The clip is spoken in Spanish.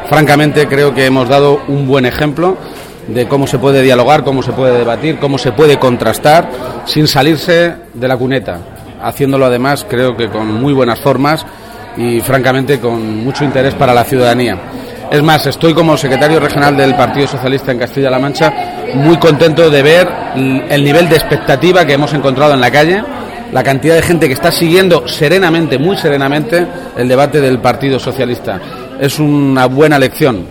Francamente creo que hemos dado un buen ejemplo de cómo se puede dialogar, cómo se puede debatir, cómo se puede contrastar sin salirse de la cuneta, haciéndolo además creo que con muy buenas formas y francamente con mucho interés para la ciudadanía. Es más, estoy como secretario regional del Partido Socialista en Castilla-La Mancha muy contento de ver el nivel de expectativa que hemos encontrado en la calle, la cantidad de gente que está siguiendo serenamente, muy serenamente, el debate del Partido Socialista. Es una buena lección.